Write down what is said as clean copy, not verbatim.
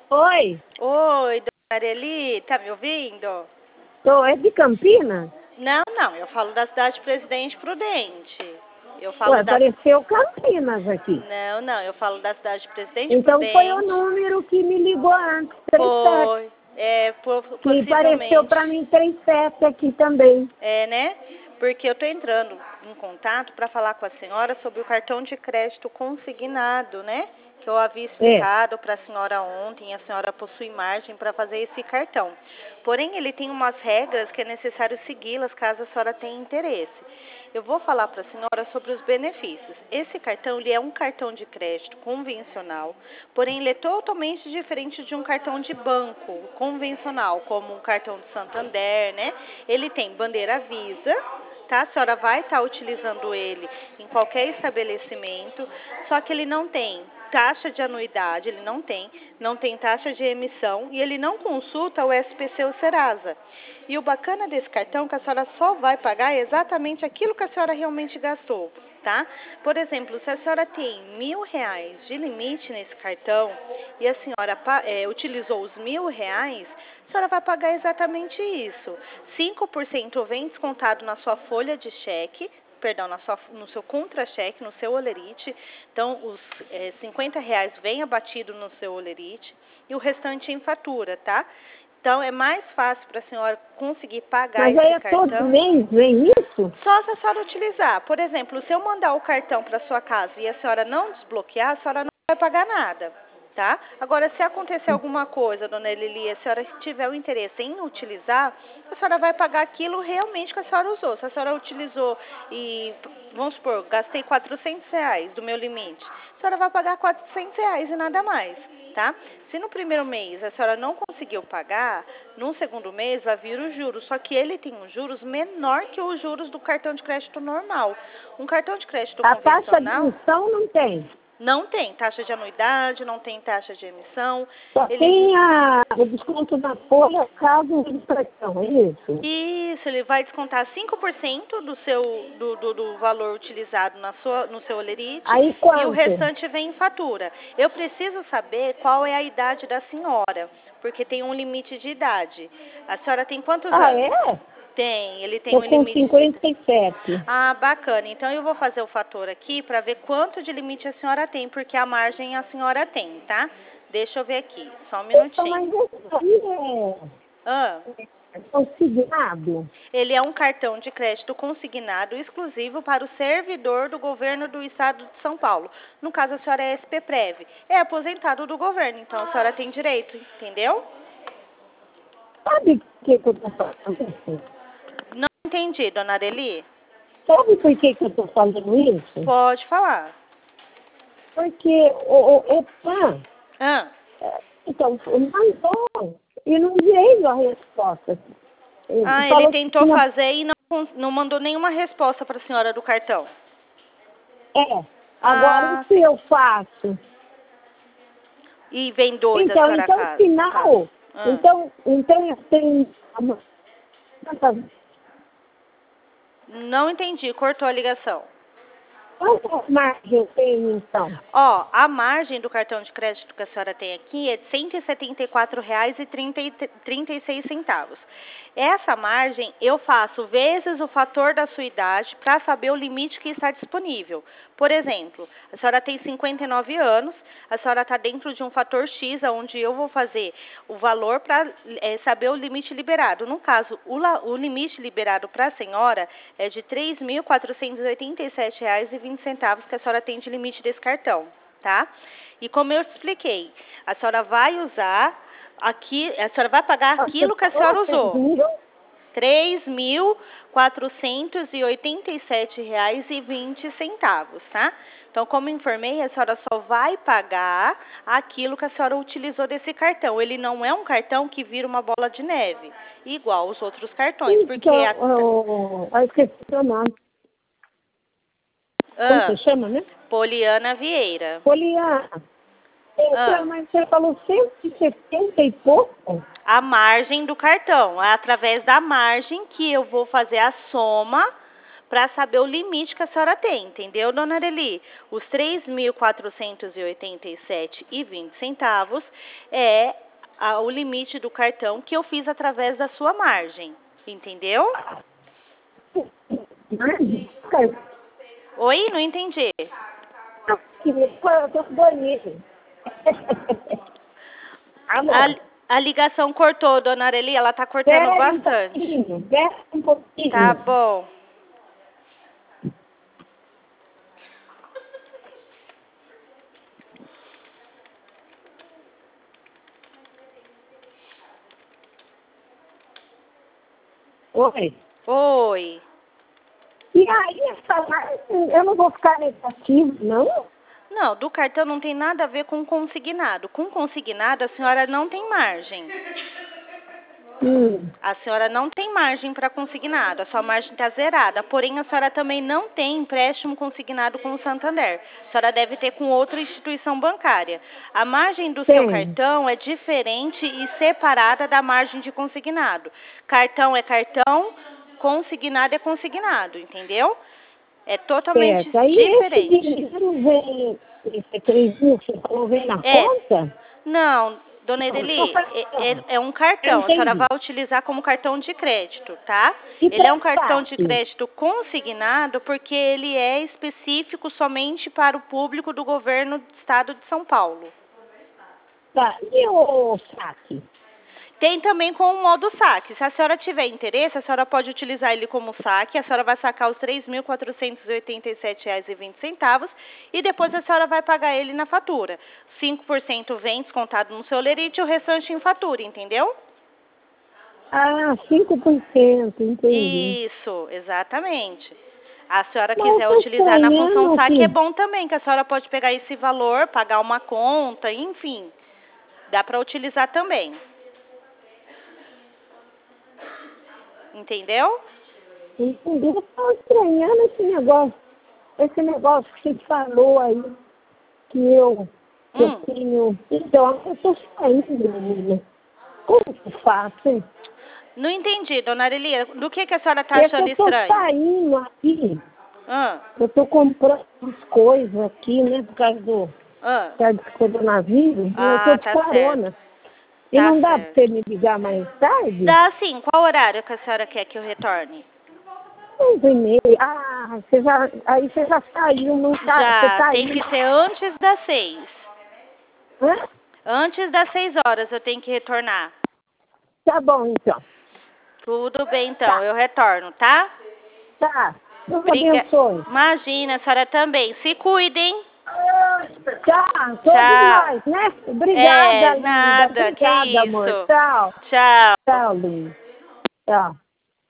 Oi, Oi, dona Areli, tá me ouvindo? é de Campinas? Não, eu falo da cidade de Presidente Prudente. Eu Ué, falo da... apareceu Campinas aqui. Não, eu falo da cidade de Presidente Então foi o Prudente. número que me ligou antes, 37. Foi, Que apareceu possivelmente. para mim 37 aqui também. É, né? Porque eu tô entrando em contato para falar com a senhora sobre o cartão de crédito consignado, né? Que eu havia explicado para a senhora ontem, a senhora possui margem para fazer esse cartão. Porém, ele tem umas regras que é necessário segui-las caso a senhora tenha interesse. Eu vou falar para a senhora sobre os benefícios. Esse cartão ele é um cartão de crédito convencional, porém ele é totalmente diferente de um cartão de banco convencional, como um cartão de Santander, né? Ele tem bandeira Visa, tá? A senhora vai estar utilizando ele em qualquer estabelecimento, só que ele não tem taxa de anuidade, ele não tem taxa de emissão e ele não consulta o SPC ou Serasa. E o bacana desse cartão é que a senhora só vai pagar exatamente aquilo que a senhora realmente gastou, tá? Por exemplo, se a senhora tem R$ 1.000 de limite nesse cartão e a senhora utilizou os R$ 1.000, a senhora vai pagar exatamente isso. 5% vem descontado na sua folha de cheque, perdão, no seu contra-cheque, no seu olerite. Então, os R$ 50 vem abatido no seu olerite e o restante em fatura, tá? Então, é mais fácil para a senhora conseguir pagar Mas aí esse é todo cartão. mês, vem isso? Só se a senhora utilizar. Por exemplo, se eu mandar o cartão para sua casa e a senhora não desbloquear, a senhora não vai pagar nada, tá? Agora, se acontecer alguma coisa, dona Elili, a senhora tiver o interesse em utilizar, a senhora vai pagar aquilo realmente que a senhora usou. Se a senhora utilizou e, vamos supor, gastei R$ 400 do meu limite, a senhora vai pagar R$ 400 e nada mais, tá? Se no primeiro mês a senhora não conseguiu pagar, no segundo mês vai vir os juros, só que ele tem os juros menor que os juros do cartão de crédito normal. Um cartão de crédito A taxa de convencional emissão não tem. não tem taxa de anuidade, não tem taxa de emissão. Só tem o desconto na folha caso de cartão, é isso? Isso, ele vai descontar 5% do valor utilizado no seu olerite Aí e o quanto? restante vem em fatura. Eu preciso saber qual é a idade da senhora, porque tem um limite de idade. A senhora tem quantos anos? É? Tem, ele tem Tô um com limite de... 57. Ah, bacana. Então eu vou fazer o fator aqui para ver quanto de limite a senhora tem, porque a margem a senhora tem, tá? Deixa eu ver aqui, só um Então, minutinho. mas isso aí Ah. é consignado? Ele é um cartão de crédito consignado exclusivo para o servidor do governo do estado de São Paulo. No caso, a senhora é SPPrev. É aposentado do governo, então a senhora tem direito, entendeu? Sabe por que eu tô falando isso? Não entendi, dona Areli. Sabe por que eu tô falando isso? Pode falar. Porque o PAN, Ah, então, mandou e não veio a resposta. ele Falou que tentou tinha... fazer e não mandou nenhuma resposta para a senhora do cartão. Agora o Ah, que sim. eu faço? E vem dois a Então, senhora então, casa. final, Ah. então eu tenho Não entendi, cortou a ligação. quantas margens eu tenho, então? Ó, a margem do cartão de crédito que a senhora tem aqui é de R$ 174,36. Essa margem eu faço vezes o fator da sua idade para saber o limite que está disponível. Por exemplo, a senhora tem 59 anos, a senhora está dentro de um fator X, onde eu vou fazer o valor para saber o limite liberado. No caso, o limite liberado para a senhora é de R$ 3.487,20 que a senhora tem de limite desse cartão, tá? E como eu expliquei, a senhora vai usar aqui, a senhora vai pagar aquilo que a senhora usou. R$ 3.487,20, tá? Então, como informei, a senhora só vai pagar aquilo que a senhora utilizou desse cartão. Ele não é um cartão que vira uma bola de neve, igual os outros cartões, porque esqueci o nome. Como você chama, né? Poliana Vieira. Poliana. Então, mas você falou 170 e pouco? A margem do cartão. É através da margem que eu vou fazer a soma para saber o limite que a senhora tem, entendeu, dona Areli? Os R$ 3.487,20 é o limite do cartão que eu fiz através da sua margem, entendeu? Oi, não entendi. Eu tô banheiro. A ligação cortou, dona Areli, ela tá cortando bastante. Um pouquinho. Tá bom. Oi. Oi. E aí, eu não vou ficar negativo, não? Não, do cartão não tem nada a ver com consignado. Com consignado, a senhora não tem margem. A senhora não tem margem para consignado, a sua margem está zerada. Porém, a senhora também não tem empréstimo consignado com o Santander. A senhora deve ter com outra instituição bancária. A margem do seu cartão é diferente e separada da margem de consignado. Cartão é cartão, consignado é consignado, entendeu? É totalmente diferente. Esse dinheiro vem, esse 3 mil que você falou, vem na conta? Não, dona Edeli, é um cartão. A senhora vai utilizar como cartão de crédito, tá? Ele é um cartão de crédito consignado porque ele é específico somente para o público do governo do estado de São Paulo. Tá, e o saque? Tem também com o modo saque. Se a senhora tiver interesse, a senhora pode utilizar ele como saque. A senhora vai sacar os R$ 3.487,20 e depois a senhora vai pagar ele na fatura. 5% vem descontado no seu lerite e o restante em fatura, entendeu? Ah, 5%, entendi. Isso, exatamente. A senhora quiser utilizar na função saque, é bom também, que a senhora pode pegar esse valor, pagar uma conta, enfim. Dá para utilizar também. Entendeu? Entendi. Eu estou estranhando esse negócio que você falou aí, que eu tenho... Então, eu estou saindo, menina. Como que eu faço, hein? Não entendi, dona Arelia. Do que a senhora está achando estranho? Eu estou saindo aqui. Eu estou comprando as coisas aqui, né, por causa do coronavírus. Eu estou de carona. E não dá para você me ligar mais tarde? Dá sim. Qual horário que a senhora quer que eu retorne? 11h30. Ah, aí você já saiu, não tá? Já, tem que ser antes das 6. Hã? Antes das 6 horas eu tenho que retornar. Tá bom, então. Tudo bem, então. Eu retorno, tá? Tá. Deus abençoe. Imagina, a senhora também. Se cuidem. Tchau. Todos nós, né? Obrigada, linda. Nada. Obrigada, que amor. isso. Tchau. Tchau. Tchau, linda. Tchau.